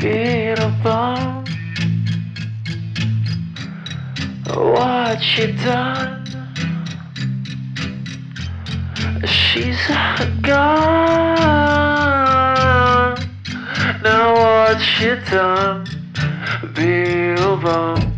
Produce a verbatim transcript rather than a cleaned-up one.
Beelzebub, what you done? She's gone. Now what you done, Beelzebub?